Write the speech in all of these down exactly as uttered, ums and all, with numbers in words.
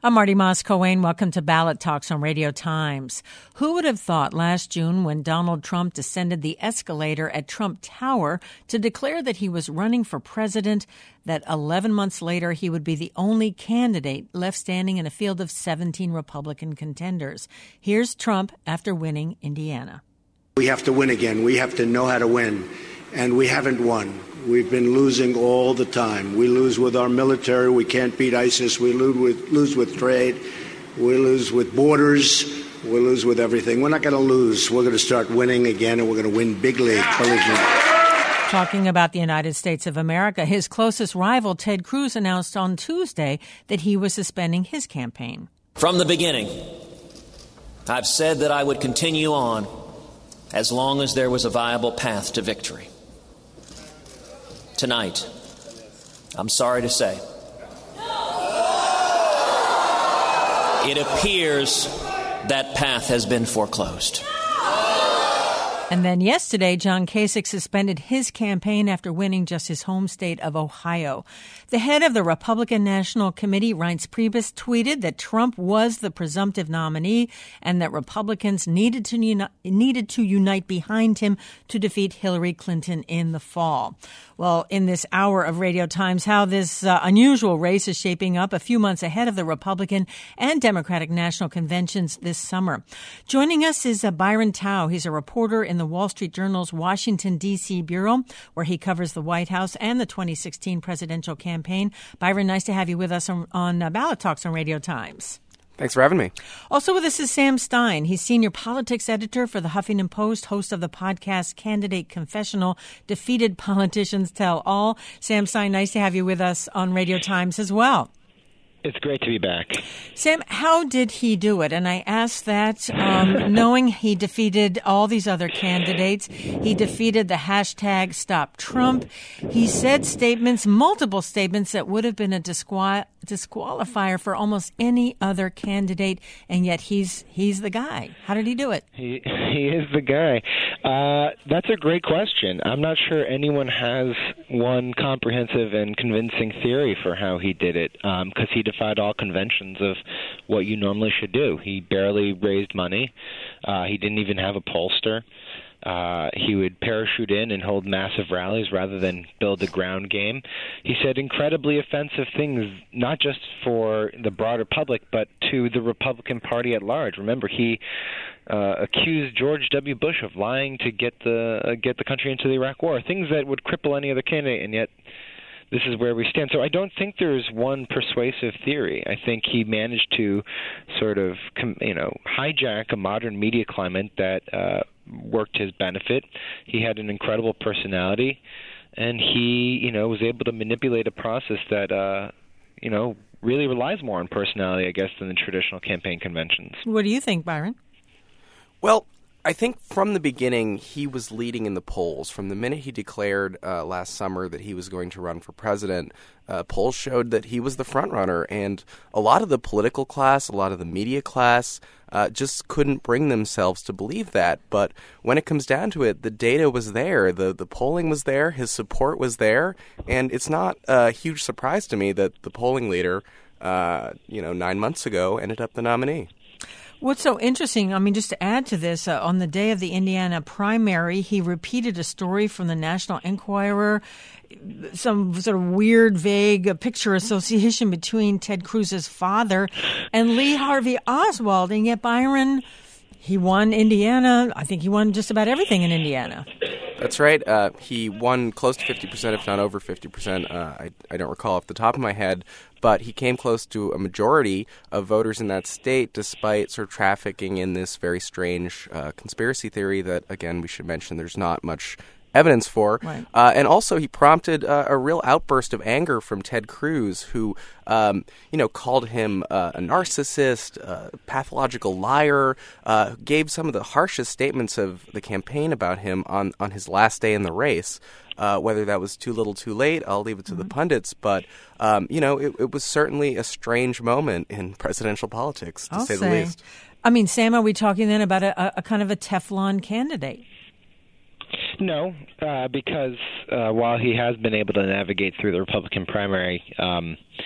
I'm Marty Moss-Coane. Welcome to Ballot Talks on Radio Times. Who would have thought last June when Donald Trump descended the escalator at Trump Tower to declare that he was running for president, that eleven months later he would be the only candidate left standing in a field of seventeen Republican contenders? Here's Trump after winning Indiana. We have to win again. We have to know how to win. And we haven't won. We've been losing all the time. We lose with our military. We can't beat ISIS. We lose with, lose with trade. We lose with borders. We lose with everything. We're not going to lose. We're going to start winning again, and we're going to win big league. Believe me. Talking about the United States of America, his closest rival, Ted Cruz, announced on Tuesday that he was suspending his campaign. From the beginning, I've said that I would continue on as long as there was a viable path to victory. Tonight, I'm sorry to say, it appears that path has been foreclosed. And then yesterday, John Kasich suspended his campaign after winning just his home state of Ohio. The head of the Republican National Committee, Reince Priebus, tweeted that Trump was the presumptive nominee and that Republicans needed to uni- needed to unite behind him to defeat Hillary Clinton in the fall. Well, in this hour of Radio Times, how this uh, unusual race is shaping up a few months ahead of the Republican and Democratic national conventions this summer. Joining us is uh, Byron Tao. He's a reporter in the Wall Street Journal's Washington, D C bureau, where he covers the White House and the twenty sixteen presidential campaign. Byron, nice to have you with us on, on uh, Ballot Talks on Radio Times. Thanks for having me. Also with us is Sam Stein. He's senior politics editor for the Huffington Post, host of the podcast Candidate Confessional, Defeated Politicians Tell All. Sam Stein, nice to have you with us on Radio Times as well. It's great to be back. Sam, how did he do it? And I ask that um, knowing he defeated all these other candidates. He defeated the hashtag Stop Trump. He said statements, multiple statements that would have been a disqual- disqualifier for almost any other candidate, and yet he's he's the guy. How did he do it? He he is the guy. Uh, that's a great question. I'm not sure anyone has one comprehensive and convincing theory for how he did it, because um, he defied all conventions of what you normally should do. He barely raised money. Uh, he didn't even have a pollster. Uh, he would parachute in and hold massive rallies rather than build a ground game. He said incredibly offensive things, not just for the broader public, but to the Republican Party at large. Remember, he uh, accused George W. Bush of lying to get the uh, get the country into the Iraq War, things that would cripple any other candidate, and yet this is where we stand. So I don't think there's one persuasive theory. I think he managed to sort of, you know, hijack a modern media climate that uh, worked his benefit. He had an incredible personality, and he, you know, was able to manipulate a process that, uh, you know, really relies more on personality, I guess, than the traditional campaign conventions. What do you think, Byron? Well, I think from the beginning, he was leading in the polls. From the minute he declared uh, last summer that he was going to run for president, uh, polls showed that he was the front runner. And a lot of the political class, a lot of the media class, uh, just couldn't bring themselves to believe that. But when it comes down to it, the data was there. The, the polling was there. His support was there. And it's not a huge surprise to me that the polling leader, uh, you know, nine months ago ended up the nominee. What's so interesting, I mean, just to add to this, uh, on the day of the Indiana primary, he repeated a story from the National Enquirer, some sort of weird, vague uh, picture association between Ted Cruz's father and Lee Harvey Oswald. And yet Byron, he won Indiana. I think he won just about everything in Indiana. That's right. Uh, he won close to fifty percent, if not over fifty percent. Uh, I, I don't recall off the top of my head, but he came close to a majority of voters in that state, despite sort of trafficking in this very strange uh, conspiracy theory that, again, we should mention there's not much evidence for. Right. Uh, and also he prompted uh, a real outburst of anger from Ted Cruz, who, um, you know, called him uh, a narcissist, a pathological liar, uh, gave some of the harshest statements of the campaign about him on, on his last day in the race. Uh, whether that was too little, too late, I'll leave it to mm-hmm. the pundits. But, um, you know, it, it was certainly a strange moment in presidential politics, to I'll say, say the least. I mean, Sam, are we talking then about a, a kind of a Teflon candidate? No, uh, because uh, while he has been able to navigate through the Republican primary, um,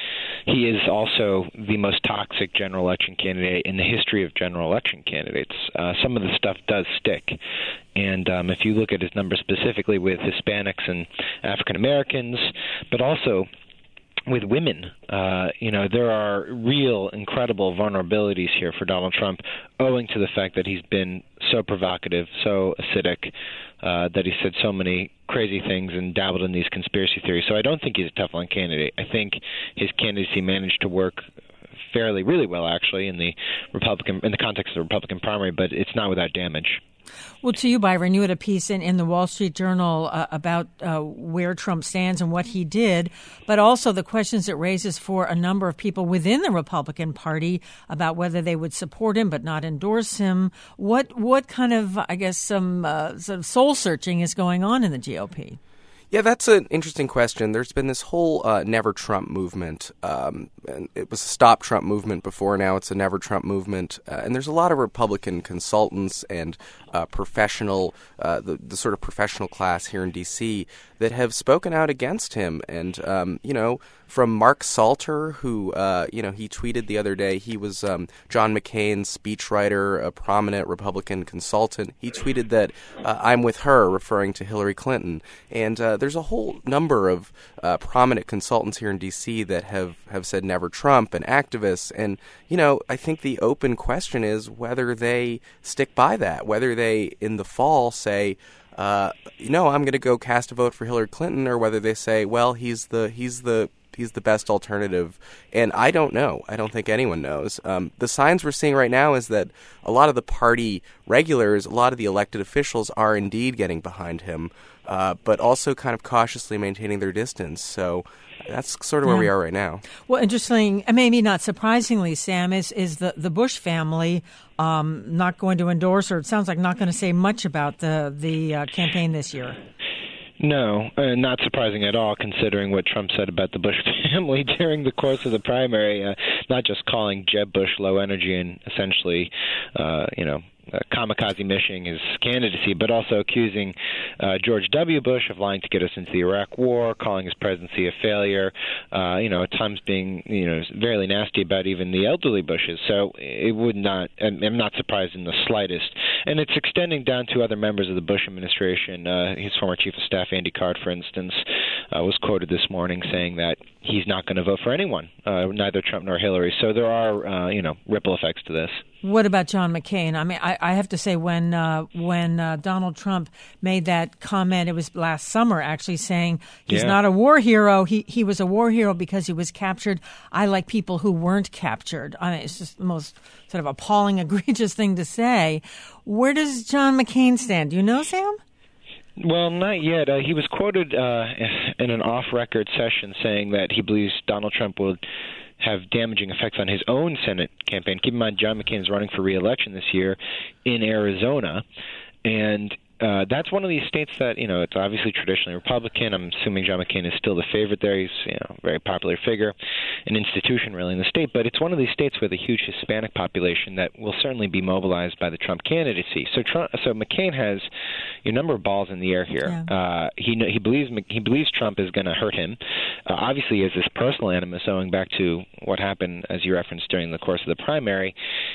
he is also the most toxic general election candidate in the history of general election candidates. Uh, some of the stuff does stick. And um, if you look at his numbers specifically with Hispanics and African Americans, but also with women, uh, you know, there are real incredible vulnerabilities here for Donald Trump, owing to the fact that he's been so provocative, so acidic, uh, that he said so many crazy things and dabbled in these conspiracy theories. So I don't think he's a Teflon candidate. I think his candidacy managed to work fairly, really well, actually, in the Republican, in the context of the Republican primary, but it's not without damage. Well, to you, Byron, you had a piece in, in the Wall Street Journal uh, about uh, where Trump stands and what he did, but also the questions it raises for a number of people within the Republican Party about whether they would support him but not endorse him. What what kind of, I guess, some uh, sort of soul searching is going on in the G O P? Yeah, that's an interesting question. There's been this whole uh, Never Trump movement. Um, and it was a Stop Trump movement before. Now it's a Never Trump movement. Uh, and there's a lot of Republican consultants and uh, professional, uh, the, the sort of professional class here in D C that have spoken out against him. And, um, you know, from Mark Salter, who, uh, you know, he tweeted the other day, he was um, John McCain's speechwriter, a prominent Republican consultant. He tweeted that uh, I'm with her, referring to Hillary Clinton. And uh, there's a whole number of uh, prominent consultants here in D C that have, have said never Trump, and activists. And, you know, I think the open question is whether they stick by that, whether they, in the fall, say, uh, you know, I'm going to go cast a vote for Hillary Clinton, or whether they say, well, he's the he's the he's the best alternative. And I don't know. I don't think anyone knows. Um, the signs we're seeing right now is that a lot of the party regulars, a lot of the elected officials are indeed getting behind him, uh, but also kind of cautiously maintaining their distance. So that's sort of where yeah. we are right now. Well, interesting, and maybe not surprisingly, Sam, is is the, the Bush family um, not going to endorse, or it sounds like not going to say much about the, the uh, campaign this year? No, uh, not surprising at all, considering what Trump said about the Bush family during the course of the primary, uh, not just calling Jeb Bush low energy and essentially, uh, you know, Uh, kamikaze mishing his candidacy, but also accusing uh, George W. Bush of lying to get us into the Iraq War, calling his presidency a failure, uh, you know, at times being, you know, very nasty about even the elderly Bushes. So it would not, I'm not surprised in the slightest. And it's extending down to other members of the Bush administration. Uh, his former chief of staff, Andy Card, for instance, uh, was quoted this morning saying that he's not going to vote for anyone, uh, neither Trump nor Hillary. So there are, uh, you know, ripple effects to this. What about John McCain? I mean, I, I have to say, when uh, when uh, Donald Trump made that comment, it was last summer, actually, saying he's yeah. not a war hero. He he was a war hero because he was captured. I like people who weren't captured. I mean, it's just the most sort of appalling, egregious thing to say. Where does John McCain stand? Do you know, Sam? Well, not yet. Uh, he was quoted uh, in an off-record session saying that he believes Donald Trump will have damaging effects on his own Senate campaign. Keep in mind, John McCain is running for re-election this year in Arizona, and uh, that's one of these states that, you know, it's obviously traditionally Republican. I'm assuming John McCain is still the favorite there. He's, you know, a very popular figure, an institution really in the state, but it's one of these states with a huge Hispanic population that will certainly be mobilized by the Trump candidacy. So Trump, so McCain has a number of balls in the air here. Yeah. Uh, he he believes he believes Trump is going to hurt him. Uh, obviously, he has this personal animus owing back to what happened, as you referenced, during the course of the primary.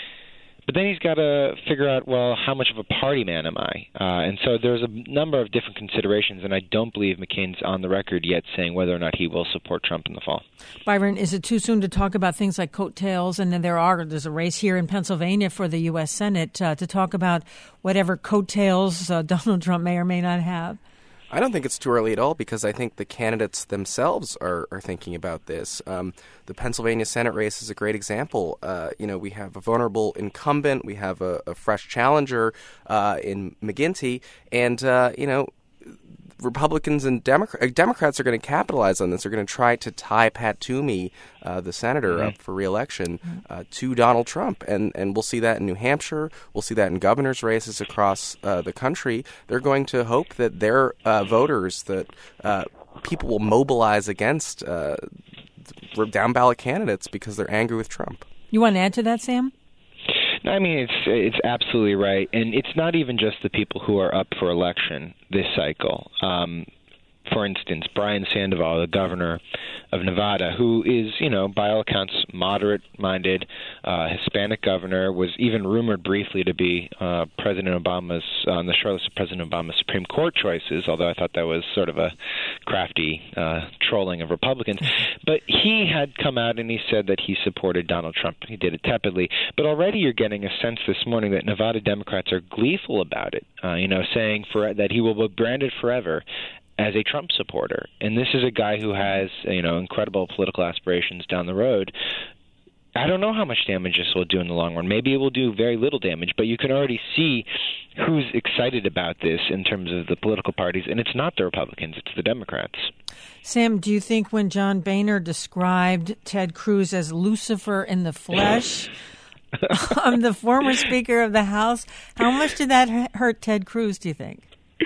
But then he's got to figure out, well, how much of a party man am I? Uh, and so there's a number of different considerations, and I don't believe McCain's on the record yet saying whether or not he will support Trump in the fall. Byron, is it too soon to talk about things like coattails? And then there are there's a race here in Pennsylvania for the U S Senate uh, to talk about whatever coattails uh, Donald Trump may or may not have. I don't think it's too early at all, because I think the candidates themselves are, are thinking about this. Um, the Pennsylvania Senate race is a great example. Uh, you know, we have a vulnerable incumbent, we have a, a fresh challenger uh, in McGuinty, and, uh, you know, Republicans and Democrats, Democrats are going to capitalize on this. They're going to try to tie Pat Toomey, uh, the senator mm-hmm. up for re-election, uh, to Donald Trump. And, and we'll see that in New Hampshire. We'll see that in governor's races across uh, the country. They're going to hope that their uh, voters, that uh, people will mobilize against uh, down-ballot candidates because they're angry with Trump. You want to add to that, Sam? I mean, it's it's absolutely right, and it's not even just the people who are up for election this cycle. Um, for instance, Brian Sandoval, the governor of Nevada, who is, you know, by all accounts, moderate-minded, uh, Hispanic governor, was even rumored briefly to be uh, President Obama's, on the shortlist of President Obama's Supreme Court choices, although I thought that was sort of a crafty uh, trolling of Republicans. But he had come out and he said that he supported Donald Trump. He did it tepidly. But already you're getting a sense this morning that Nevada Democrats are gleeful about it, uh, you know, saying for, that he will be branded forever as a Trump supporter. And this is a guy who has, you know, incredible political aspirations down the road. I don't know how much damage this will do in the long run. Maybe it will do very little damage, but you can already see who's excited about this in terms of the political parties, and it's not the Republicans, it's the Democrats. Sam, do you think when John Boehner described Ted Cruz as Lucifer in the flesh, um, the former Speaker of the House, how much did that hurt Ted Cruz, do you think?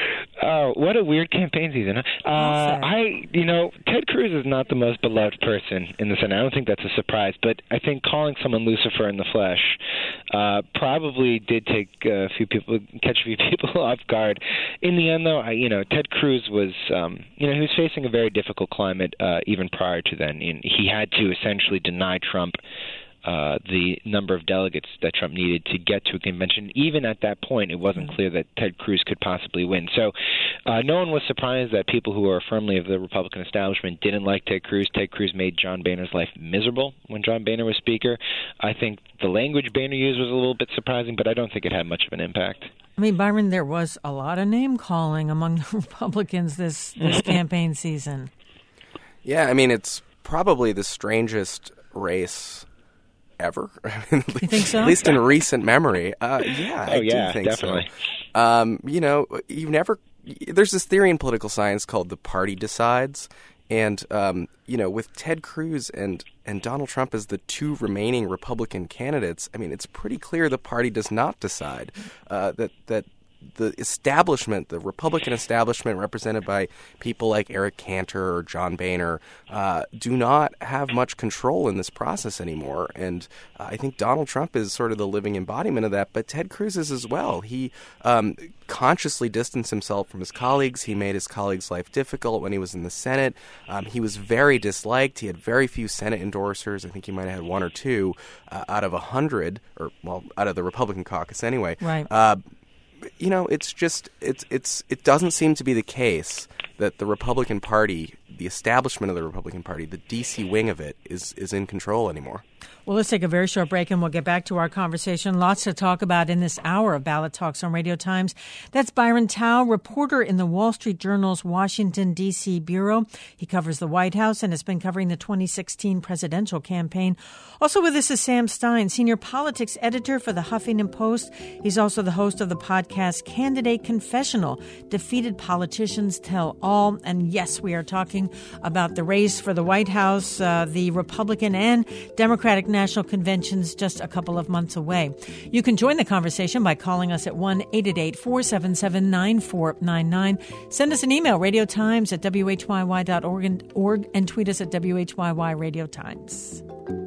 Oh, what a weird campaign season. Huh? Uh, I, you know, Ted Cruz is not the most beloved person in the Senate. I don't think that's a surprise, but I think calling someone Lucifer in the flesh uh, probably did take a few people, catch a few people off guard. In the end, though, I, you know, Ted Cruz was, um, you know, he was facing a very difficult climate uh, even prior to then. He had to essentially deny Trump Uh, the number of delegates that Trump needed to get to a convention. Even at that point, it wasn't clear that Ted Cruz could possibly win. So uh, no one was surprised that people who are firmly of the Republican establishment didn't like Ted Cruz. Ted Cruz made John Boehner's life miserable when John Boehner was Speaker. I think the language Boehner used was a little bit surprising, but I don't think it had much of an impact. I mean, Byron, there was a lot of name-calling among the Republicans this, this campaign season. Yeah, I mean, it's probably the strangest race ever. I mean, you think so? At least in recent memory. Uh, yeah, oh, I yeah, do think definitely. so. Um, you know, you never. There's this theory in political science called the party decides, and um, you know, with Ted Cruz and and Donald Trump as the two remaining Republican candidates, I mean, it's pretty clear the party does not decide. Uh, that that. The establishment, the Republican establishment represented by people like Eric Cantor or John Boehner, uh, do not have much control in this process anymore. And uh, I think Donald Trump is sort of the living embodiment of that, but Ted Cruz is as well. He um, consciously distanced himself from his colleagues. He made his colleagues' life difficult when he was in the Senate. Um, he was very disliked. He had very few Senate endorsers. I think he might have had one or two uh, out of a hundred, or, well, out of the Republican caucus anyway. Right. Uh, You know, it's just it's it's it doesn't seem to be the case that the Republican Party, the establishment of the Republican Party, the D C wing of it, is is in control anymore. Well, let's take a very short break and we'll get back to our conversation. Lots to talk about in this hour of Ballot Talks on Radio Times. That's Byron Tao, reporter in the Wall Street Journal's Washington, D C bureau. He covers the White House and has been covering the twenty sixteen presidential campaign. Also with us is Sam Stein, senior politics editor for the Huffington Post. He's also the host of the podcast Candidate Confessional, Defeated Politicians Tell All. And yes, we are talking about the race for the White House, uh, the Republican and Democratic National Conventions just a couple of months away. You can join the conversation by calling us at one eight eight eight, four seven seven, nine four nine nine. Send us an email, radiotimes at w h y y dot org, and, org, and tweet us at W H Y Y Radio Times.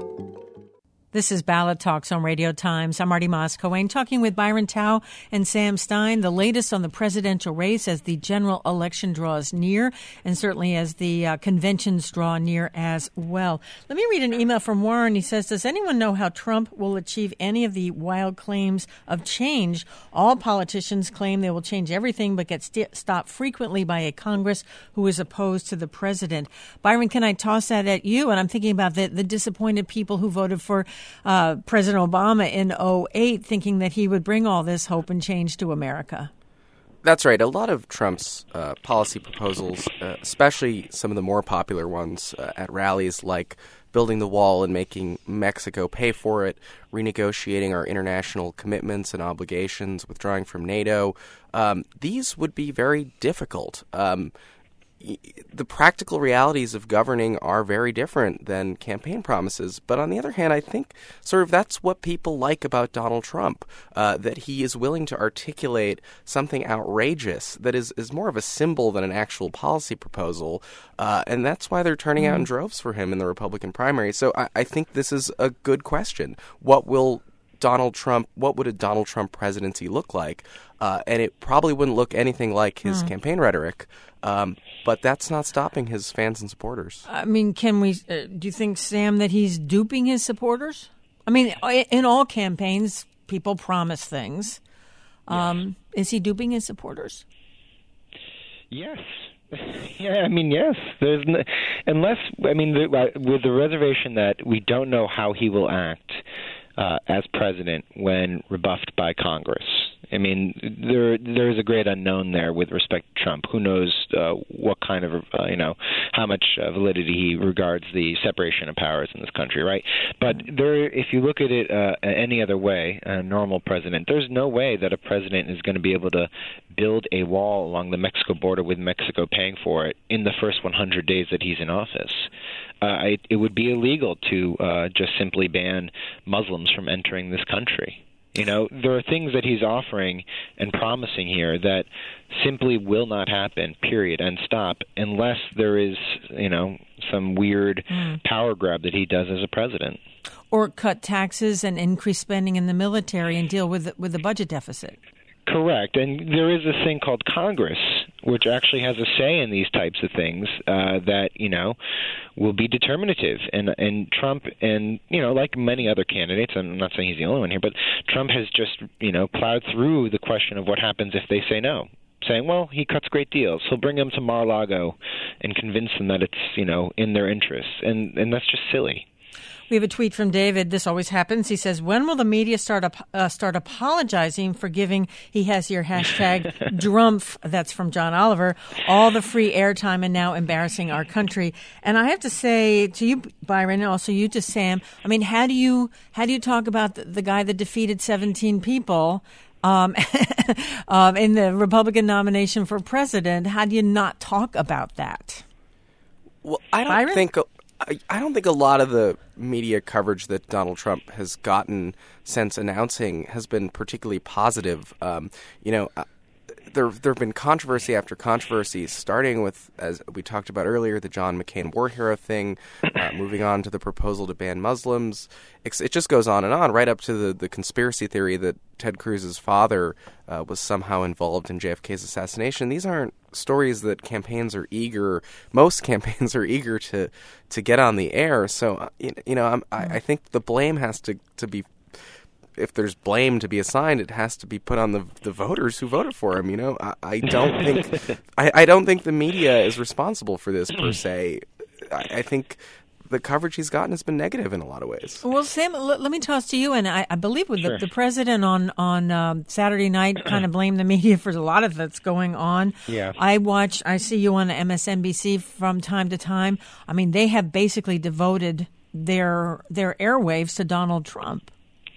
This is Ballot Talks on Radio Times. I'm Marty Moss-Coane talking with Byron Tao and Sam Stein, the latest on the presidential race as the general election draws near, and certainly as the uh, conventions draw near as well. Let me read an email from Warren. He says, does anyone know how Trump will achieve any of the wild claims of change? All politicians claim they will change everything, but get st- stopped frequently by a Congress who is opposed to the president. Byron, can I toss that at you? And I'm thinking about the, the disappointed people who voted for Uh, President Obama in oh eight, thinking that he would bring all this hope and change to America. That's right. A lot of Trump's uh, policy proposals, uh, especially some of the more popular ones uh, at rallies like building the wall and making Mexico pay for it, renegotiating our international commitments and obligations, withdrawing from NATO, um, these would be very difficult. Um The practical realities of governing are very different than campaign promises. But on the other hand, I think sort of that's what people like about Donald Trump, uh, that he is willing to articulate something outrageous that is, is more of a symbol than an actual policy proposal. Uh, and that's why they're turning mm. out in droves for him in the Republican primary. So I, I think this is a good question. What will Donald Trump, what would a Donald Trump presidency look like? Uh, and it probably wouldn't look anything like his mm. campaign rhetoric. Um, but that's not stopping his fans and supporters. I mean, can we? Uh, do you think, Sam, that he's duping his supporters? I mean, in all campaigns, people promise things. Um, yes. Is he duping his supporters? Yes. Yeah, I mean, yes. There's no, unless I mean, the, with the reservation that we don't know how he will act uh, as president when rebuffed by Congress. I mean, there there is a great unknown there with respect to Trump. Who knows uh, what kind of, uh, you know, how much uh, validity he regards the separation of powers in this country, right? But there, if you look at it uh, any other way, a normal president, there's no way that a president is going to be able to build a wall along the Mexico border with Mexico paying for it in the first one hundred days that he's in office. Uh, it, it would be illegal to uh, just simply ban Muslims from entering this country. You know, there are things that he's offering and promising here that simply will not happen, period, and stop, unless there is, you know, some weird mm. power grab that he does as a president. Or cut taxes and increase spending in the military and deal with with the budget deficit. Correct. And there is this thing called Congress, which actually has a say in these types of things uh, that, you know, will be determinative. And and Trump and, you know, like many other candidates, I'm not saying he's the only one here, but Trump has just, you know, plowed through the question of what happens if they say no, saying, well, he cuts great deals. He'll bring them to Mar-a-Lago and convince them that it's, you know, in their interests. And, and that's just silly. We have a tweet from David. This always happens. He says, when will the media start uh, start apologizing for giving, he has here, hashtag Drumpf, that's from John Oliver, all the free airtime and now embarrassing our country. And I have to say to you, Byron, and also you to Sam, I mean, how do you how do you talk about the, the guy that defeated seventeen people um, um, in the Republican nomination for president? How do you not talk about that? Well, I don't Byron? think... I, I don't think a lot of the media coverage that Donald Trump has gotten since announcing has been particularly positive. Um, you know, uh, there there have been controversy after controversy, starting with, as we talked about earlier, the John McCain war hero thing, uh, moving on to the proposal to ban Muslims. It, it just goes on and on, right up to the, the conspiracy theory that Ted Cruz's father uh, was somehow involved in J F K's assassination. These aren't stories that campaigns are eager, most campaigns are eager to, to get on the air. So, uh, you, you know, I'm, I, I think the blame has to, to be, if there's blame to be assigned, it has to be put on the the voters who voted for him. You know, I, I don't think I, I don't think the media is responsible for this per se. I, I think the coverage he's gotten has been negative in a lot of ways. Well, Sam, l- let me toss to you, and I, I believe with sure. the, the president on on um, Saturday night kind of blamed the media for a lot of that's going on. Yeah, I watch, I see you on M S N B C from time to time. I mean, they have basically devoted their their airwaves to Donald Trump.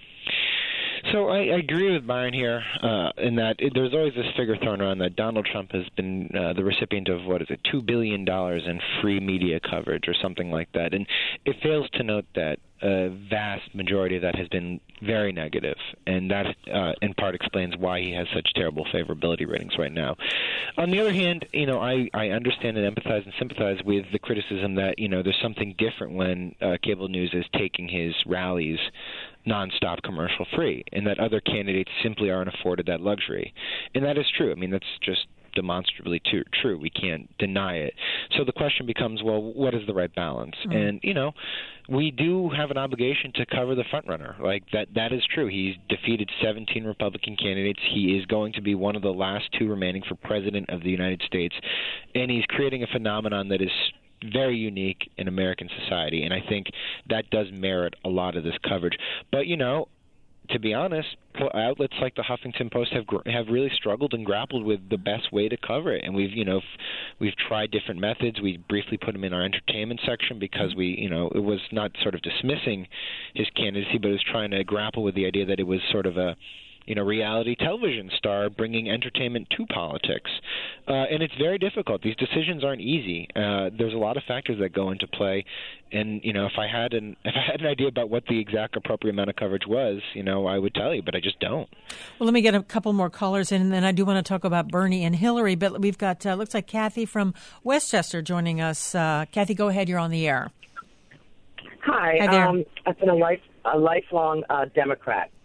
So I, I agree with Byron here uh, in that it, there's always this figure thrown around that Donald Trump has been uh, the recipient of, what is it, two billion dollars in free media coverage or something like that. And it fails to note that a vast majority of that has been very negative, and that uh, in part explains why he has such terrible favorability ratings right now. On the other hand, you know, I, I understand and empathize and sympathize with the criticism that, you know, there's something different when uh, cable news is taking his rallies nonstop commercial free, and that other candidates simply aren't afforded that luxury. And that is true. I mean, that's just demonstrably too, true. We can't deny it. So the question becomes, well, what is the right balance? Mm-hmm. And, you know, we do have an obligation to cover the front runner. Like, that that is true. He's defeated seventeen Republican candidates. He is going to be one of the last two remaining for president of the United States. And he's creating a phenomenon that is very unique in American society, and I think that does merit a lot of this coverage. But, you know, to be honest, outlets like the Huffington Post have have really struggled and grappled with the best way to cover it, and we've you know we've tried different methods. We briefly put him in our entertainment section because we you know it was not sort of dismissing his candidacy, but it was trying to grapple with the idea that it was sort of a you know, reality television star bringing entertainment to politics. Uh, and it's very difficult. These decisions aren't easy. Uh, there's a lot of factors that go into play. And, you know, if I had an if I had an idea about what the exact appropriate amount of coverage was, you know, I would tell you, but I just don't. Well, let me get a couple more callers in, and then I do want to talk about Bernie and Hillary. But we've got, uh, looks like Kathy from Westchester joining us. Uh, Kathy, go ahead. You're on the air. Hi. Hi there. Um, I've been a, life, a lifelong uh, Democrat.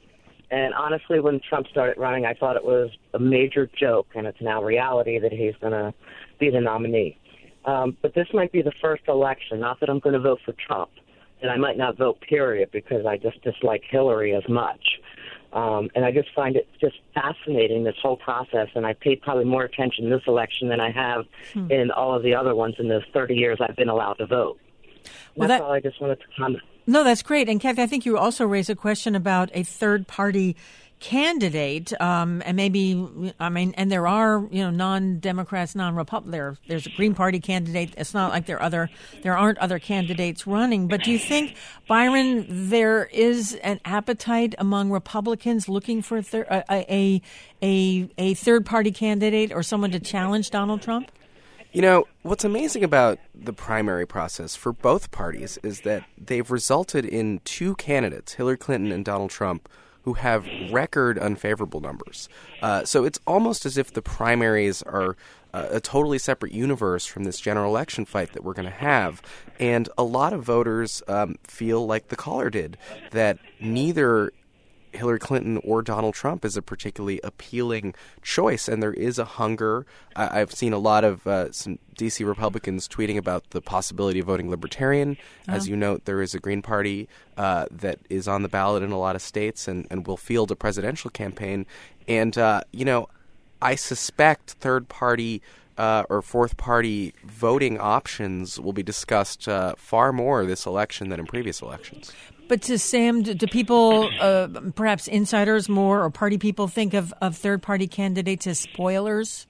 And honestly, when Trump started running, I thought it was a major joke, and it's now reality that he's going to be the nominee. Um, but this might be the first election, not that I'm going to vote for Trump, and I might not vote, period, because I just dislike Hillary as much. Um, and I just find it just fascinating, this whole process, and I paid probably more attention this election than I have hmm. in all of the other ones in the thirty years I've been allowed to vote. Well, that's that, all I just wanted to comment. No, that's great. And Kathy, I think you also raised a question about a third-party candidate, um, and maybe, I mean, and there are, you know, non-Democrats, non-Republicans. There, there's a Green Party candidate. It's not like there are other, there aren't other candidates running. But do you think, Byron, there is an appetite among Republicans looking for a, thir- a, a, a, a third-party candidate or someone to challenge Donald Trump? You know, what's amazing about the primary process for both parties is that they've resulted in two candidates, Hillary Clinton and Donald Trump, who have record unfavorable numbers. Uh, so it's almost as if the primaries are uh, a totally separate universe from this general election fight that we're going to have. And a lot of voters um, feel like the caller did, that neither Hillary Clinton or Donald Trump is a particularly appealing choice, and there is a hunger. I- I've seen a lot of uh, some D C Republicans tweeting about the possibility of voting Libertarian. Oh. As you note, there is a Green Party uh, that is on the ballot in a lot of states and, and will field a presidential campaign. And, uh, you know, I suspect third-party uh, or fourth-party voting options will be discussed uh, far more this election than in previous elections. But to Sam, do, do people, uh, perhaps insiders more or party people, think of, of third-party candidates as spoilers?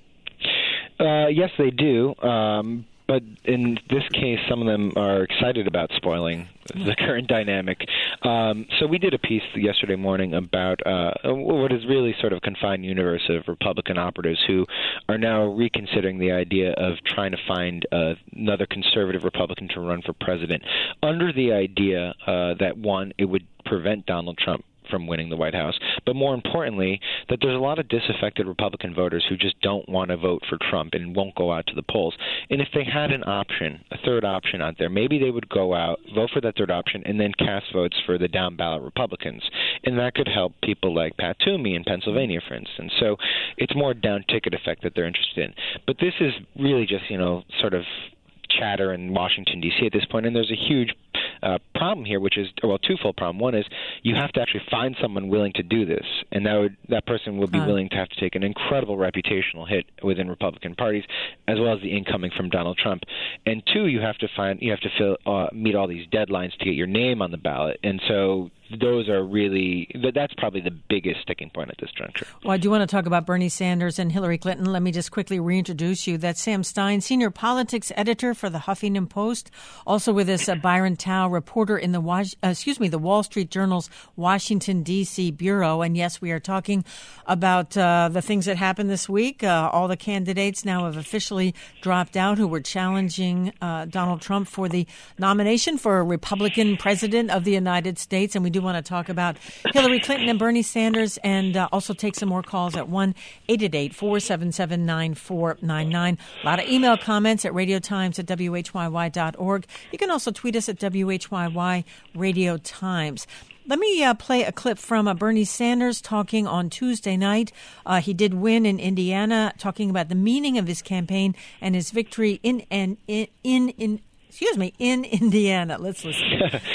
Uh, yes, they do. Um, but in this case, some of them are excited about spoiling the current dynamic. Um, so we did a piece yesterday morning about uh, what is really sort of a confined universe of Republican operatives who are now reconsidering the idea of trying to find uh, another conservative Republican to run for president under the idea uh, that, one, it would prevent Donald Trump from winning the White House, but more importantly, that there's a lot of disaffected Republican voters who just don't want to vote for Trump and won't go out to the polls. And if they had an option, a third option out there, maybe they would go out, vote for that third option, and then cast votes for the down-ballot Republicans. And that could help people like Pat Toomey in Pennsylvania, for instance. So it's more a down-ticket effect that they're interested in. But this is really just, you know, sort of chatter in Washington, D C at this point, and there's a huge uh, problem here, which is, well, twofold problem. One is you have to actually find someone willing to do this, and that would, that person will be uh. willing to have to take an incredible reputational hit within Republican parties, as well as the incoming from Donald Trump. And two, you have to find you have to fill, uh, meet all these deadlines to get your name on the ballot, and so those are really, that's probably the biggest sticking point at this juncture. Well, I do want to talk about Bernie Sanders and Hillary Clinton. Let me just quickly reintroduce you. That's Sam Stein, senior politics editor for the Huffington Post. Also with us, uh, Byron Tao, reporter in the Was- uh, excuse me, the Wall Street Journal's Washington, D C bureau. And yes, we are talking about uh, the things that happened this week. Uh, all the candidates now have officially dropped out who were challenging uh, Donald Trump for the nomination for a Republican president of the United States. And we do want to talk about Hillary Clinton and Bernie Sanders, and uh, also take some more calls at one eight eight eight, four seven seven, nine four nine nine. A lot of email comments at radiotimes at W H Y Y dot org. You can also tweet us at W H Y Y Radio Times. Let me uh, play a clip from uh, Bernie Sanders talking on Tuesday night. Uh, he did win in Indiana, talking about the meaning of his campaign and his victory in and in, in in excuse me in Indiana. Let's listen.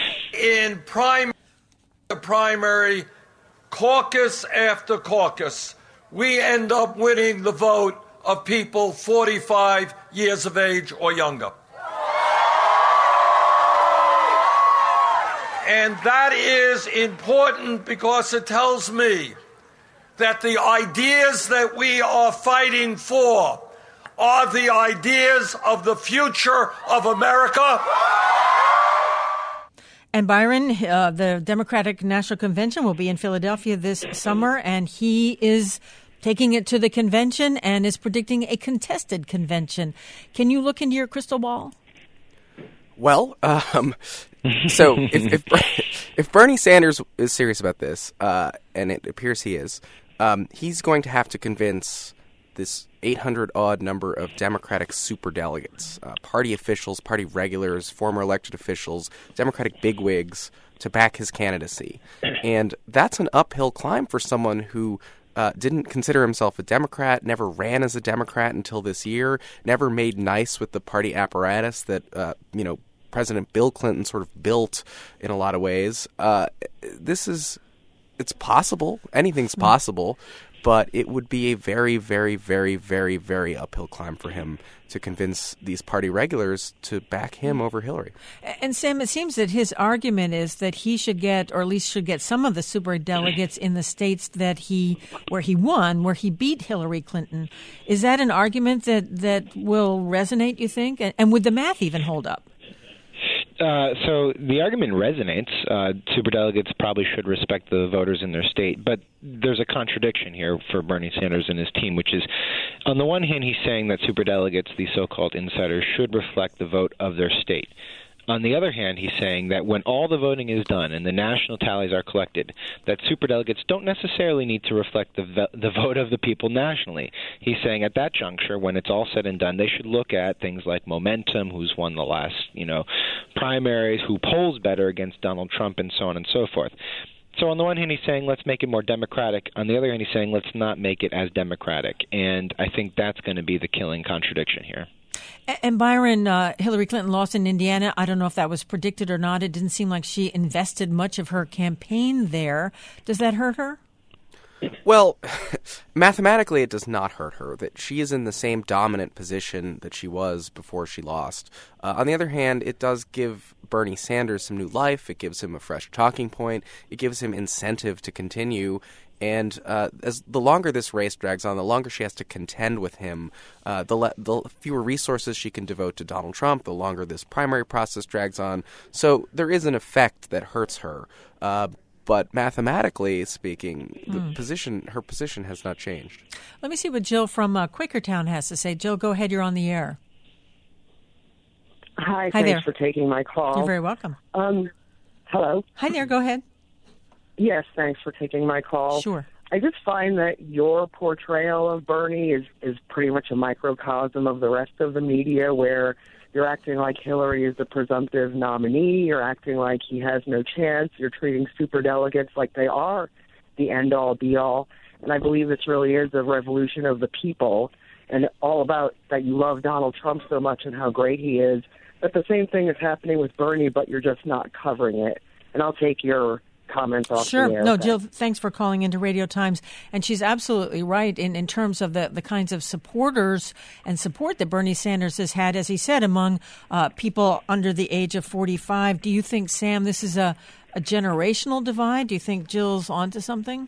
In prime. The primary, caucus after caucus, we end up winning the vote of people forty-five years of age or younger. And that is important because it tells me that the ideas that we are fighting for are the ideas of the future of America. And Byron, uh, the Democratic National Convention will be in Philadelphia this summer, and he is taking it to the convention and is predicting a contested convention. Can you look into your crystal ball? Well, um, so if, if if Bernie Sanders is serious about this, uh, and it appears he is, um, he's going to have to convince this eight hundred odd number of Democratic superdelegates, uh, party officials, party regulars, former elected officials, Democratic bigwigs, to back his candidacy. And that's an uphill climb for someone who uh, didn't consider himself a Democrat, never ran as a Democrat until this year, never made nice with the party apparatus that, uh, you know, President Bill Clinton sort of built in a lot of ways. Uh, this is, it's possible. Anything's possible. But it would be a very, very, very, very, very uphill climb for him to convince these party regulars to back him over Hillary. And Sam, it seems that his argument is that he should get, or at least should get, some of the superdelegates in the states that he, where he won, where he beat Hillary Clinton. Is that an argument that, that will resonate, you think? And, and would the math even hold up? Uh, so the argument resonates. Uh, superdelegates probably should respect the voters in their state, but there's a contradiction here for Bernie Sanders and his team, which is, on the one hand, he's saying that superdelegates, these so-called insiders, should reflect the vote of their state. On the other hand, he's saying that when all the voting is done and the national tallies are collected, that superdelegates don't necessarily need to reflect the vo- the vote of the people nationally. He's saying at that juncture, when it's all said and done, they should look at things like momentum, who's won the last, you know, primaries, who polls better against Donald Trump, and so on and so forth. So on the one hand, he's saying let's make it more democratic. On the other hand, he's saying let's not make it as democratic. And I think that's going to be the killing contradiction here. And Byron, uh, Hillary Clinton lost in Indiana. I don't know if that was predicted or not. It didn't seem like she invested much of her campaign there. Does that hurt her? Well, mathematically, it does not hurt her. That she is in the same dominant position that she was before she lost. Uh, on the other hand, it does give Bernie Sanders some new life. It gives him a fresh talking point. It gives him incentive to continue. And uh, as the longer this race drags on, the longer she has to contend with him, uh, the, le- the fewer resources she can devote to Donald Trump, the longer this primary process drags on. So there is an effect that hurts her. Uh, but mathematically speaking, the mm. position, her position has not changed. Let me see what Jill from uh, Quakertown has to say. Jill, go ahead. You're on the air. Hi, Hi thanks there. for taking my call. You're very welcome. Um, hello. Hi there. Go ahead. Yes, thanks for taking my call. Sure. I just find that your portrayal of Bernie is, is pretty much a microcosm of the rest of the media, where you're acting like Hillary is the presumptive nominee, you're acting like he has no chance, you're treating superdelegates like they are the end-all, be-all. And I believe this really is a revolution of the people, and all about that you love Donald Trump so much and how great he is. But the same thing is happening with Bernie, but you're just not covering it. And I'll take your comments off Sure. the air. No, Jill, thanks for calling into Radio Times. And she's absolutely right in, in terms of the, the kinds of supporters and support that Bernie Sanders has had, as he said, among uh, people under the age of forty-five. Do you think, Sam, this is a, a generational divide? Do you think Jill's onto something?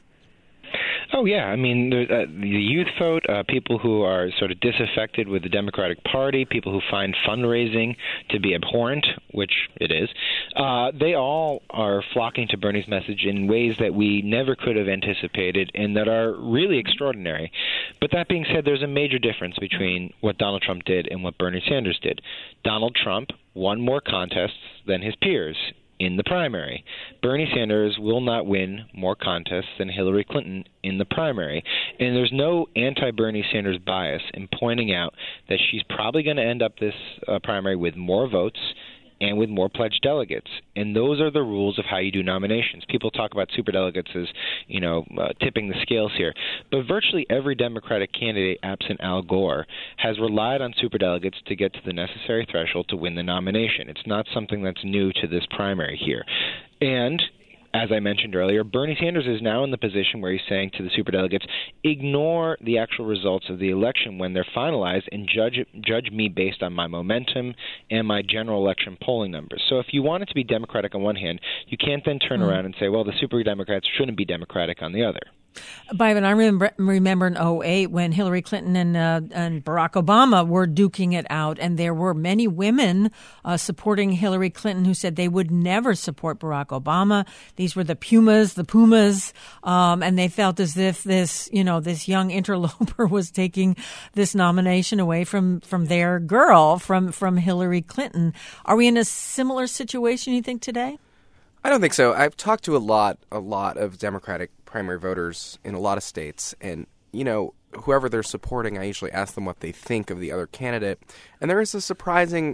Oh, yeah. I mean, the, uh, the youth vote, uh, people who are sort of disaffected with the Democratic Party, people who find fundraising to be abhorrent, which it is, uh, they all are flocking to Bernie's message in ways that we never could have anticipated and that are really extraordinary. But that being said, there's a major difference between what Donald Trump did and what Bernie Sanders did. Donald Trump won more contests than his peers in the primary. Bernie Sanders will not win more contests than Hillary Clinton in the primary. And there's no anti-Bernie Sanders bias in pointing out that she's probably going to end up this uh, primary with more votes and with more pledged delegates. And those are the rules of how you do nominations. People talk about superdelegates as, you know, uh, tipping the scales here. But virtually every Democratic candidate, absent Al Gore, has relied on superdelegates to get to the necessary threshold to win the nomination. It's not something that's new to this primary here. And as I mentioned earlier, Bernie Sanders is now in the position where he's saying to the superdelegates, ignore the actual results of the election when they're finalized and judge judge me based on my momentum and my general election polling numbers. So if you want it to be Democratic on one hand, you can't then turn mm. around and say, well, the super Democrats shouldn't be Democratic on the other. Byron, I remember, remember in oh eight when Hillary Clinton and, uh, and Barack Obama were duking it out, and there were many women uh, supporting Hillary Clinton who said they would never support Barack Obama. These were the Pumas, the Pumas, um, and they felt as if this, you know, this young interloper was taking this nomination away from, from their girl, from, from Hillary Clinton. Are we in a similar situation, you think, today? I don't think so. I've talked to a lot, a lot of Democratic primary voters in a lot of states, and, you know, whoever they're supporting, I usually ask them what they think of the other candidate, and there is a surprising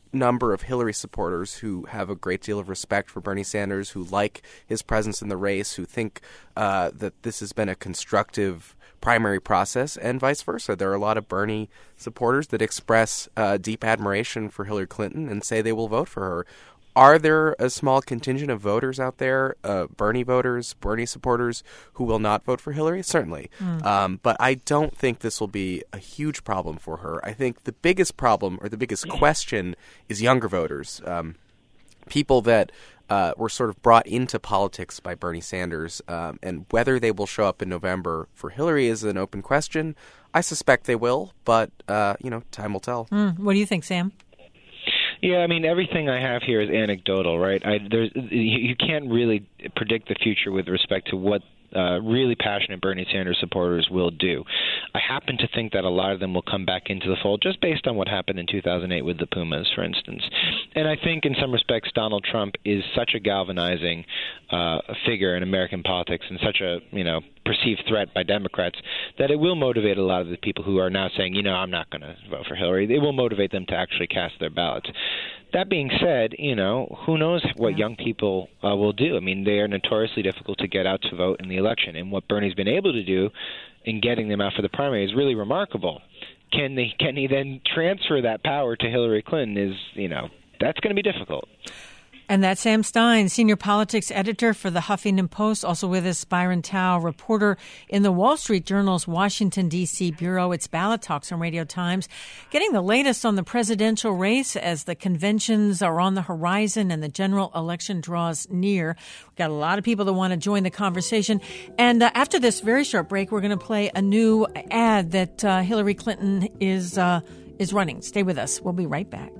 number of Hillary supporters who have a great deal of respect for Bernie Sanders, who like his presence in the race, who think uh, that this has been a constructive primary process, and vice versa. There are a lot of Bernie supporters that express uh, deep admiration for Hillary Clinton and say they will vote for her. Are there a small contingent of voters out there, uh, Bernie voters, Bernie supporters, who will not vote for Hillary? Certainly. Mm. Um, but I don't think this will be a huge problem for her. I think the biggest problem or the biggest question is younger voters, um, people that uh, were sort of brought into politics by Bernie Sanders, um, and whether they will show up in November for Hillary is an open question. I suspect they will, but, uh, you know, time will tell. Mm. What do you think, Sam? Yeah, I mean, everything I have here is anecdotal, right? I, there's, you can't really predict the future with respect to what uh, really passionate Bernie Sanders supporters will do. I happen to think that a lot of them will come back into the fold just based on what happened in two thousand eight with the Pumas, for instance. And I think in some respects Donald Trump is such a galvanizing uh, figure in American politics and such a, you know, perceived threat by Democrats that it will motivate a lot of the people who are now saying, you know, I'm not going to vote for Hillary. It will motivate them to actually cast their ballots. That being said, you know, who knows what young people uh, will do. I mean, they are notoriously difficult to get out to vote in the election. And what Bernie's been able to do in getting them out for the primary is really remarkable. Can they, can he then transfer that power to Hillary Clinton is, you know, that's going to be difficult. And that's Sam Stein, senior politics editor for the Huffington Post. Also with us, Byron Tao, reporter in the Wall Street Journal's Washington, D C bureau. It's Ballot Talks on Radio Times. Getting the latest on the presidential race as the conventions are on the horizon and the general election draws near. We've got a lot of people that want to join the conversation. And uh, after this very short break, we're going to play a new ad that uh, Hillary Clinton is uh, is running. Stay with us. We'll be right back.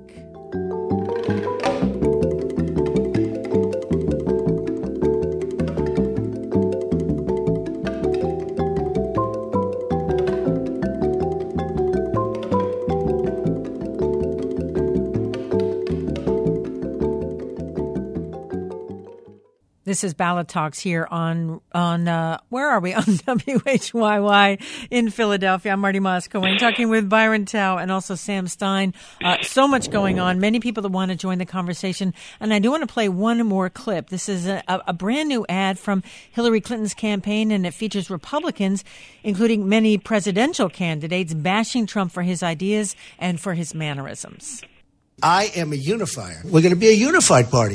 This is Ballot Talks here on, on uh, where are we? On W H Y Y in Philadelphia. I'm Marty Moscow, talking with Byron Tao and also Sam Stein. Uh, so much going on. Many people that want to join the conversation. And I do want to play one more clip. This is a, a brand new ad from Hillary Clinton's campaign, and it features Republicans, including many presidential candidates, bashing Trump for his ideas and for his mannerisms. I am a unifier. We're going to be a unified party.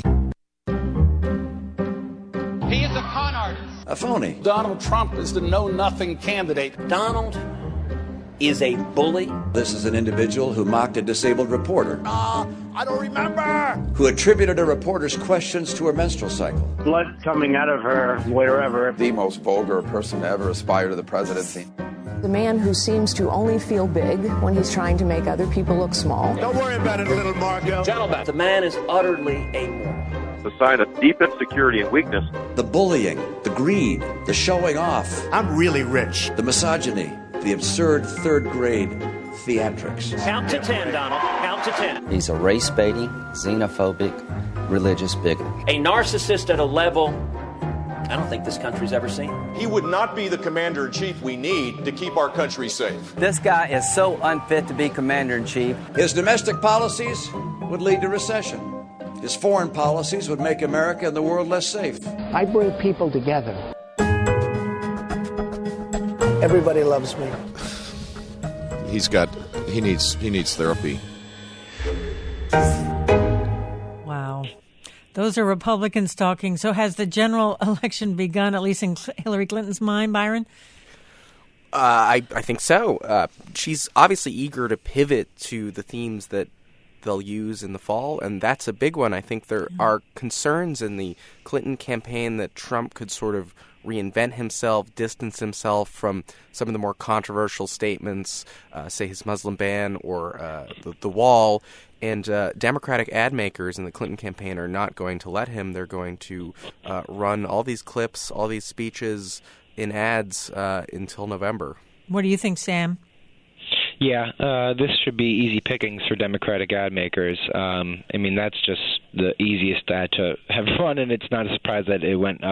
He is a con artist. A phony. Donald Trump is the know-nothing candidate. Donald is a bully. This is an individual who mocked a disabled reporter. Ah, uh, I don't remember. Who attributed a reporter's questions to her menstrual cycle. Blood coming out of her wherever. The most vulgar person to ever aspire to the presidency. The man who seems to only feel big when he's trying to make other people look small. Don't worry about it, little Margot. Gentlemen, the man is utterly amoral. The sign of deep insecurity and weakness. The bullying, the greed, the showing off. I'm really rich. The misogyny, the absurd third-grade theatrics. Count to ten, Donald. Count to ten. He's a race-baiting, xenophobic, religious bigot. A narcissist at a level I don't think this country's ever seen. He would not be the commander-in-chief we need to keep our country safe. This guy is so unfit to be commander-in-chief. His domestic policies would lead to recession. His foreign policies would make America and the world less safe. I bring people together. Everybody loves me. He's got, he needs, he needs therapy. Wow. Those are Republicans talking. So has the general election begun, at least in Hillary Clinton's mind, Byron? Uh, I, I think so. Uh, she's obviously eager to pivot to the themes that they'll use in the fall, and that's a big one. I think there yeah. are concerns in the Clinton campaign that Trump could sort of reinvent himself, distance himself from some of the more controversial statements, uh, say his Muslim ban or uh, the, the wall. And uh, Democratic ad makers in the Clinton campaign are not going to let him. They're going to uh, run all these clips, all these speeches in ads uh, until November. What do you think, Sam? Yeah, uh, this should be easy pickings for Democratic ad makers. Um, I mean, that's just the easiest ad to have run, and it's not a surprise that it went up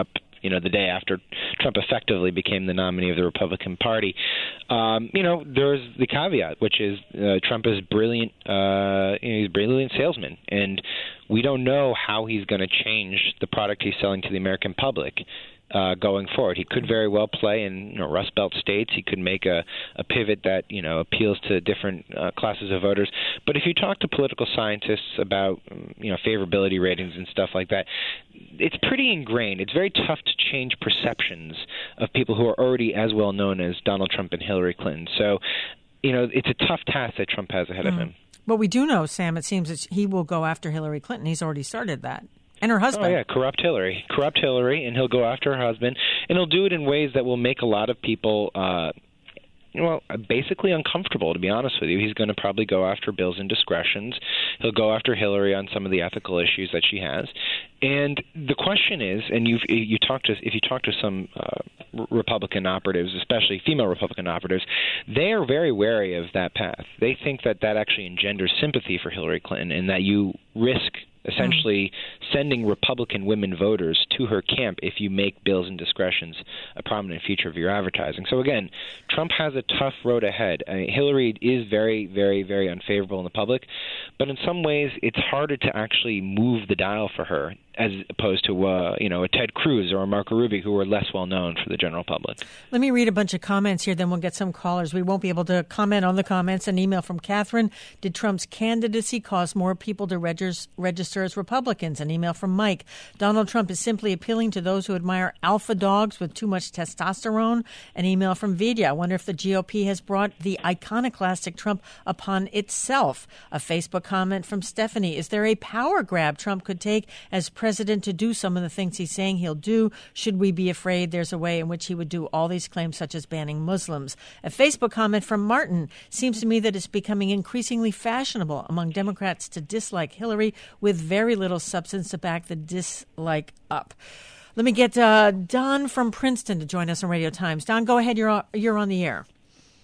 you know, the day after Trump effectively became the nominee of the Republican Party. Um, you know, there's the caveat, which is uh, Trump is brilliant. Uh, you know, he's a brilliant salesman, and we don't know how he's going to change the product he's selling to the American public uh, going forward. He could very well play in you know, Rust Belt states. He could make a, a pivot that you know appeals to different uh, classes of voters. But if you talk to political scientists about you know favorability ratings and stuff like that, it's pretty ingrained. It's very tough to change perceptions of people who are already as well known as Donald Trump and Hillary Clinton. So, you know, it's a tough task that Trump has ahead mm. of him. But we do know, Sam, it seems that he will go after Hillary Clinton. He's already started that. And her husband. Oh, yeah, corrupt Hillary. Corrupt Hillary, and he'll go after her husband. And he'll do it in ways that will make a lot of people, uh, well, basically uncomfortable, to be honest with you. He's going to probably go after Bill's indiscretions. He'll go after Hillary on some of the ethical issues that she has. And the question is, and you've, you talk to if you talk to some uh, Republican operatives, especially female Republican operatives, they are very wary of that path. They think that that actually engenders sympathy for Hillary Clinton and that you risk essentially mm. sending Republican women voters to her camp if you make Bill's indiscretions a prominent feature of your advertising. So again, Trump has a tough road ahead. I mean, Hillary is very, very, very unfavorable in the public, but in some ways it's harder to actually move the dial for her as opposed to uh, you know a Ted Cruz or a Marco Rubio, who are less well known for the general public. Let me read a bunch of comments here, then we'll get some callers. We won't be able to comment on the comments. An email from Catherine. Did Trump's candidacy cause more people to regis- register as Republicans? An email from Mike. Donald Trump is simply appealing to those who admire alpha dogs with too much testosterone. An email from Vidya. I wonder if the G O P has brought the iconoclastic Trump upon itself. A Facebook comment from Stephanie. Is there a power grab Trump could take as president to do some of the things he's saying he'll do? Should we be afraid there's a way in which he would do all these claims, such as banning Muslims? A Facebook comment from Martin. Seems to me that it's becoming increasingly fashionable among Democrats to dislike Hillary with very little substance to back the dislike up. Let me get uh, Don from Princeton to join us on Radio Times. Don, go ahead. You're on, you're on the air.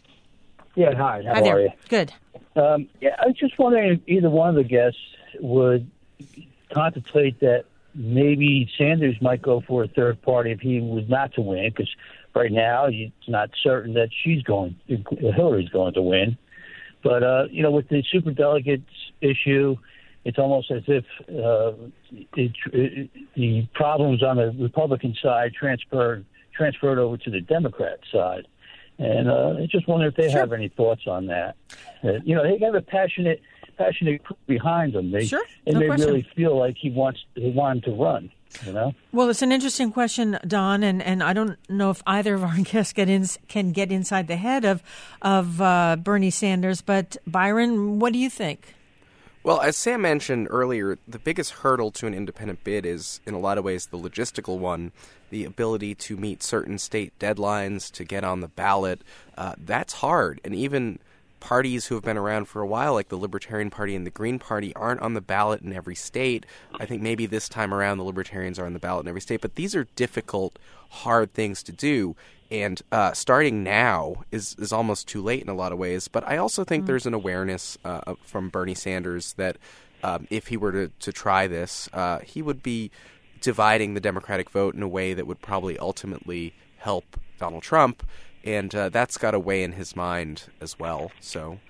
Yeah, hi. How hi are there. you? Good. Um, yeah, I was just wondering if either one of the guests would contemplate that maybe Sanders might go for a third party if he was not to win, because right now it's not certain that she's going, Hillary's going to win. But, uh, you know, with the superdelegates issue, it's almost as if uh, it, it, the problems on the Republican side transferred transferred over to the Democrat side. And uh, I just wonder if they sure. have any thoughts on that. Uh, you know, they have a passionate passionate behind them. They, sure, and no they question. really feel like he wants they want him to run. You know. Well, it's an interesting question, Don, and, and I don't know if either of our guests get in, can get inside the head of of uh, Bernie Sanders. But Byron, what do you think? Well, as Sam mentioned earlier, the biggest hurdle to an independent bid is, in a lot of ways, the logistical one, the ability to meet certain state deadlines, to get on the ballot. Uh, that's hard, and even parties who have been around for a while, like the Libertarian Party and the Green Party, aren't on the ballot in every state. I think maybe this time around the Libertarians are on the ballot in every state, but these are difficult, hard things to do. And uh, starting now is, is almost too late in a lot of ways. But I also think mm. there's an awareness uh, from Bernie Sanders that um, if he were to, to try this, uh, he would be dividing the Democratic vote in a way that would probably ultimately help Donald Trump. And uh, that's got to weigh in his mind as well. So,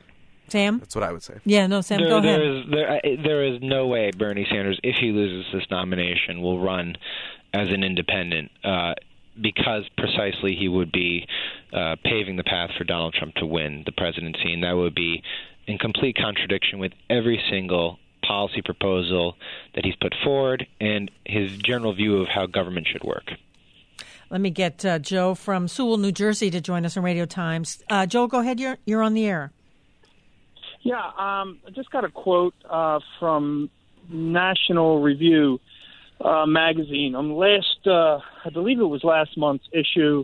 Sam? That's what I would say. Yeah, no, Sam, there, go there ahead. Is, there, there is no way Bernie Sanders, if he loses this nomination, will run as an independent uh, because precisely he would be uh, paving the path for Donald Trump to win the presidency, and that would be in complete contradiction with every single policy proposal that he's put forward and his general view of how government should work. Let me get uh, Joe from Sewell, New Jersey, to join us on Radio Times. Uh, Joe, go ahead. You're you're on the air. Yeah, um, I just got a quote uh, from National Review uh, magazine. On the last, uh, I believe it was last month's issue,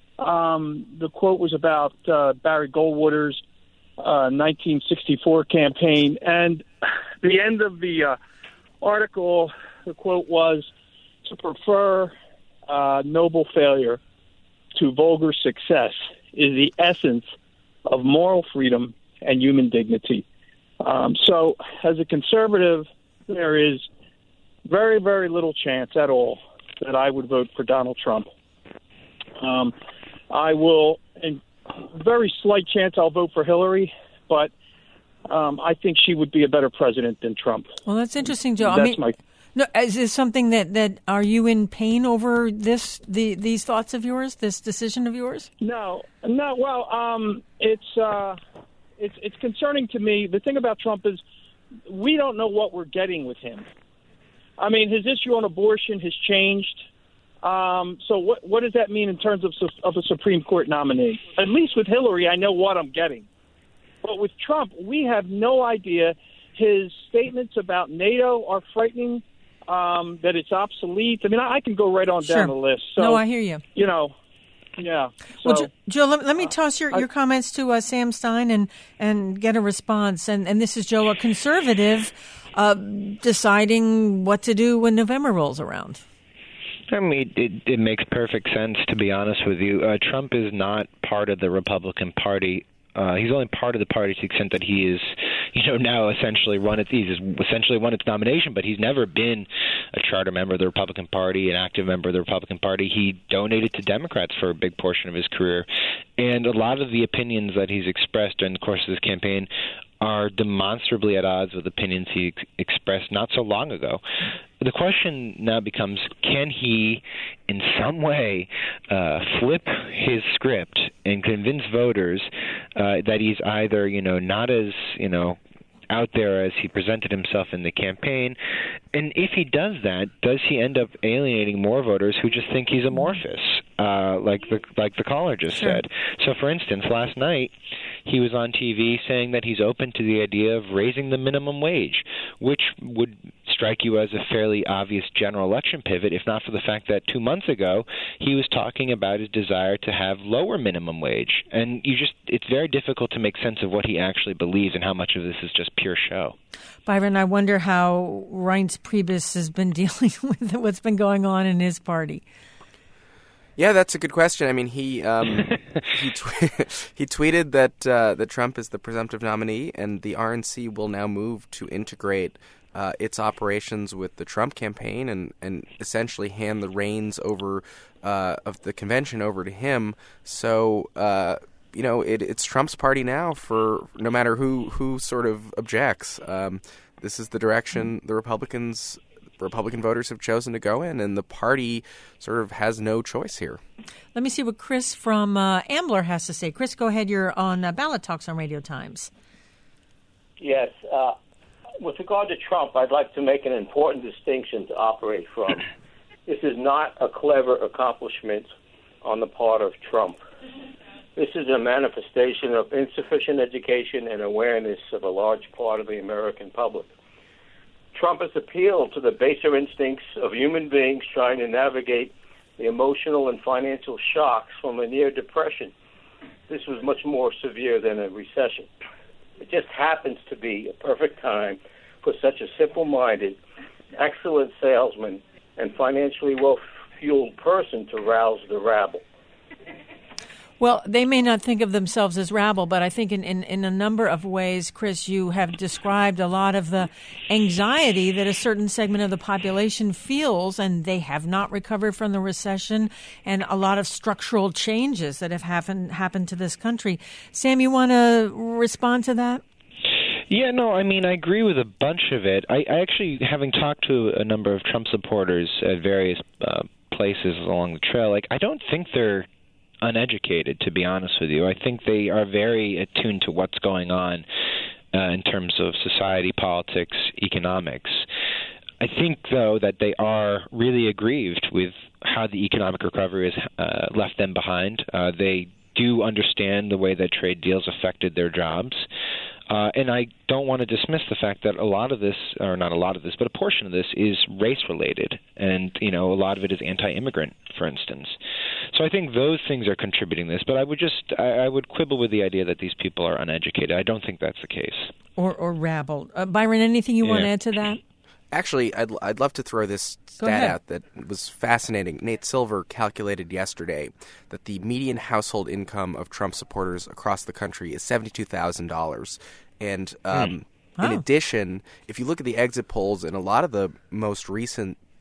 um, the quote was about uh, Barry Goldwater's uh, nineteen sixty-four campaign. And the end of the uh, article, the quote was, to prefer Uh, noble failure to vulgar success is the essence of moral freedom and human dignity. Um, so as a conservative, there is very, very little chance at all that I would vote for Donald Trump. Um, I will, and very slight chance I'll vote for Hillary, but um, I think she would be a better president than Trump. Well, that's interesting, Joe. That's I mean, my. No, is this something that, that are you in pain over this the these thoughts of yours, this decision of yours? No, no. Well, um, it's uh, it's it's concerning to me. The thing about Trump is we don't know what we're getting with him. I mean, his issue on abortion has changed. Um, so what what does that mean in terms of of a Supreme Court nominee? At least with Hillary, I know what I'm getting. But with Trump, we have no idea. His statements about NATO are frightening. Um, that it's obsolete. I mean, I, I can go right on Sure. down the list. So, No, I hear you. You know, yeah. So, Well, Jo- Joe, let, let me toss your, I- your comments to uh, Sam Stein and, and get a response. And, and this is Joe, a conservative, uh, deciding what to do when November rolls around. I mean, it, it makes perfect sense, to be honest with you. Uh, Trump is not part of the Republican Party. Uh, he's only part of the party to the extent that he is, you know, now essentially run its, he's essentially won its nomination, but he's never been a charter member of the Republican Party, an active member of the Republican Party. He donated to Democrats for a big portion of his career. And a lot of the opinions that he's expressed during the course of this campaign are demonstrably at odds with opinions he ex- expressed not so long ago. The question now becomes, can he in some way uh, flip his script and convince voters uh, that he's either, you know, not as, you know, out there as he presented himself in the campaign? And if he does that, does he end up alienating more voters who just think he's amorphous, uh, like the like the caller just Sure. said? So, for instance, last night he was on T V saying that he's open to the idea of raising the minimum wage, which would strike you as a fairly obvious general election pivot, if not for the fact that two months ago he was talking about his desire to have lower minimum wage. And you just it's very difficult to make sense of what he actually believes and how much of this is just pure show. Byron, I wonder how Reince Priebus has been dealing with what's been going on in his party. Yeah, that's a good question. I mean, he um, he, tw- he tweeted that uh, that Trump is the presumptive nominee, and the R N C will now move to integrate uh, its operations with the Trump campaign, and, and essentially hand the reins over uh, of the convention over to him. So, uh, you know, it, it's Trump's party now. For no matter who who sort of objects, um, this is the direction the Republicans. Republican voters have chosen to go in, and the party sort of has no choice here. Let me see what Chris from uh, Ambler has to say. Chris, go ahead. You're on uh, Ballot Talks on Radio Times. Yes. Uh, with regard to Trump, I'd like to make an important distinction to operate from. This is not a clever accomplishment on the part of Trump. This is a manifestation of insufficient education and awareness of a large part of the American public. Trump has appealed to the baser instincts of human beings trying to navigate the emotional and financial shocks from a near depression. This was much more severe than a recession. It just happens to be a perfect time for such a simple-minded, excellent salesman and financially well-fueled person to rouse the rabble. Well, they may not think of themselves as rabble, but I think in, in, in a number of ways, Chris, you have described a lot of the anxiety that a certain segment of the population feels, and they have not recovered from the recession, and a lot of structural changes that have happened, happened to this country. Sam, you want to respond to that? Yeah, no, I mean, I agree with a bunch of it. I, I actually, having talked to a number of Trump supporters at various uh, places along the trail, like, I don't think they're uneducated, to be honest with you. I think they are very attuned to what's going on uh, in terms of society, politics, economics. I think, though, that they are really aggrieved with how the economic recovery has uh, left them behind. Uh, they do understand the way that trade deals affected their jobs. Uh, and I don't want to dismiss the fact that a lot of this, or not a lot of this, but a portion of this is race-related. And, you know, a lot of it is anti-immigrant, for instance. So I think those things are contributing this. But I would just, I, I would quibble with the idea that these people are uneducated. I don't think that's the case. Or, or rabble. Uh, Byron, anything you yeah. want to add to that? Actually, I'd I'd love to throw this Go stat ahead. out that was fascinating. Nate Silver calculated yesterday that the median household income of Trump supporters across the country is seventy-two thousand dollars. And um, Hmm. in Oh. addition, if you look at the exit polls in a lot of the most recent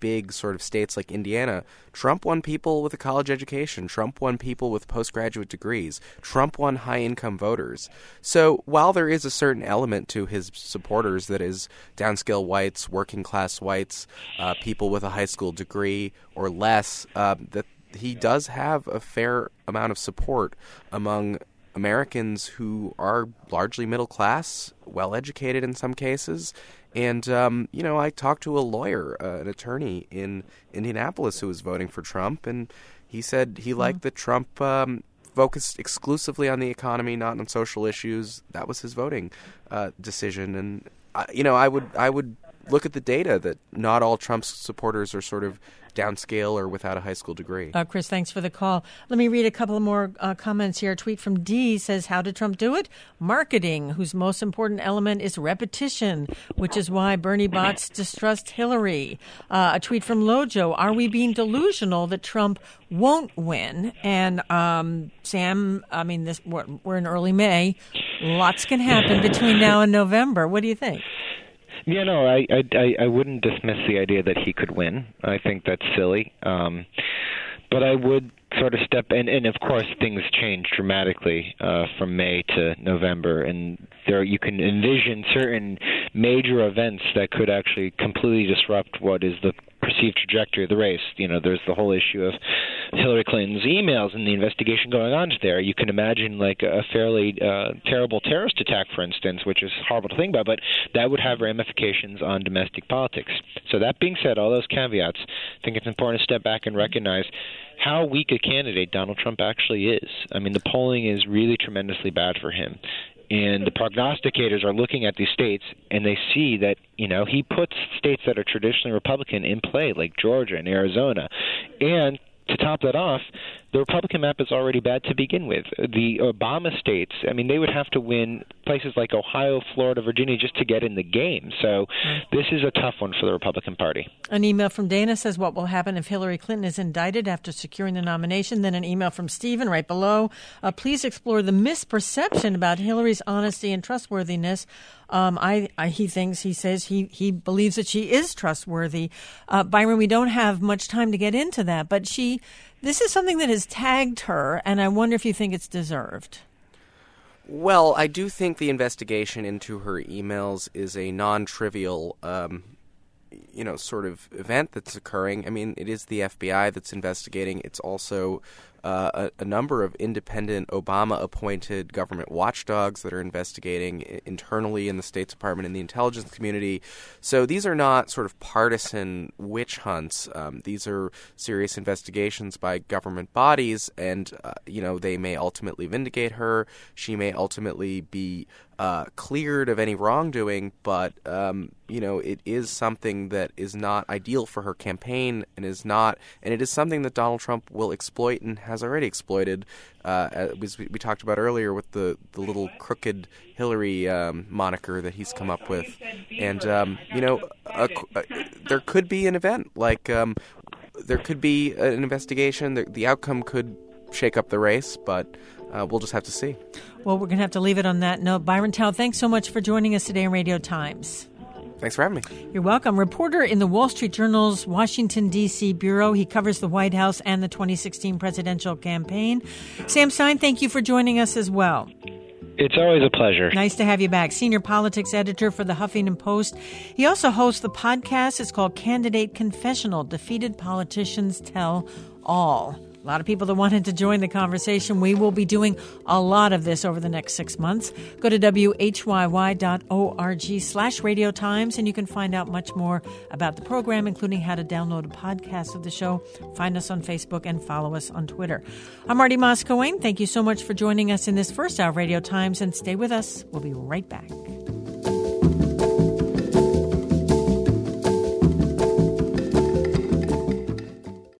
big sort of states like Indiana, Trump won people with a college education. Trump won people with postgraduate degrees. Trump won high-income voters. So while there is a certain element to his supporters that is downscale whites, working-class whites, uh, people with a high school degree or less, uh, that he does have a fair amount of support among Americans who are largely middle class, well-educated in some cases. And, um, you know, I talked to a lawyer, uh, an attorney in Indianapolis who was voting for Trump, and he said he liked that Trump um, focused exclusively on the economy, not on social issues. That was his voting uh, decision. And, uh, you know, I would I would look at the data that not all Trump's supporters are sort of downscale or without a high school degree. Uh, Chris, thanks for the call. Let me read a couple more uh, comments here. A tweet from D says, how did Trump do it? Marketing, whose most important element is repetition, which is why Bernie bots distrust Hillary. Uh, a tweet from Lojo, are we being delusional that Trump won't win? And um, Sam, I mean, this we're, we're in early May. Lots can happen between now and November. What do you think? Yeah, no, I, I, I wouldn't dismiss the idea that he could win. I think that's silly. Um, but I would sort of step in, and of course things change dramatically uh, from May to November, and there you can envision certain major events that could actually completely disrupt what is the perceived trajectory of the race. You know, there's the whole issue of Hillary Clinton's emails and the investigation going on there. You can imagine like a fairly uh, terrible terrorist attack, for instance, which is horrible to think about, but that would have ramifications on domestic politics. So that being said, all those caveats, I think it's important to step back and recognize how weak a candidate Donald Trump actually is. I mean, the polling is really tremendously bad for him. And the prognosticators are looking at these states, and they see that, you know, he puts states that are traditionally Republican in play, like Georgia and Arizona. And to top that off, the Republican map is already bad to begin with. The Obama states, I mean, they would have to win places like Ohio, Florida, Virginia just to get in the game. So this is a tough one for the Republican Party. An email from Dana says, what will happen if Hillary Clinton is indicted after securing the nomination? Then an email from Stephen right below. Uh, please explore the misperception about Hillary's honesty and trustworthiness. Um, I, I, he thinks, he says he, he believes that she is trustworthy. Uh, Byron, we don't have much time to get into that, but she, this is something that has tagged her, and I wonder if you think it's deserved. Well, I do think the investigation into her emails is a non-trivial, um, you know, sort of event that's occurring. I mean, it is the F B I that's investigating. It's also uh, a, a number of independent Obama-appointed government watchdogs that are investigating internally in the State Department and the intelligence community. So these are not sort of partisan witch hunts. Um, these are serious investigations by government bodies, and, uh, you know, they may ultimately vindicate her. She may ultimately be uh, cleared of any wrongdoing, but, um, you know, it is something that is not ideal for her campaign and is not, and it is something that Donald Trump will exploit and has already exploited, uh, as we, we talked about earlier with the, the little crooked Hillary um, moniker that he's come up with. And, um, you know, a, a, there could be an event, like um, there could be an investigation. The, the outcome could shake up the race, but uh, we'll just have to see. Well, we're going to have to leave it on that note. Byron Tao, thanks so much for joining us today on Radio Times. Thanks for having me. You're welcome. Reporter in the Wall Street Journal's Washington, D C bureau. He covers the White House and the twenty sixteen presidential campaign. Sam Stein, thank you for joining us as well. It's always a pleasure. Nice to have you back. Senior politics editor for the Huffington Post. He also hosts the podcast. It's called Candidate Confessional. Defeated Politicians Tell All. A lot of people that wanted to join the conversation. We will be doing a lot of this over the next six months. Go to W H Y Y dot org slash Radio Times, and you can find out much more about the program, including how to download a podcast of the show. Find us on Facebook and follow us on Twitter. I'm Marty Moss-Cohen. Thank you so much for joining us in this first hour of Radio Times, and stay with us. We'll be right back.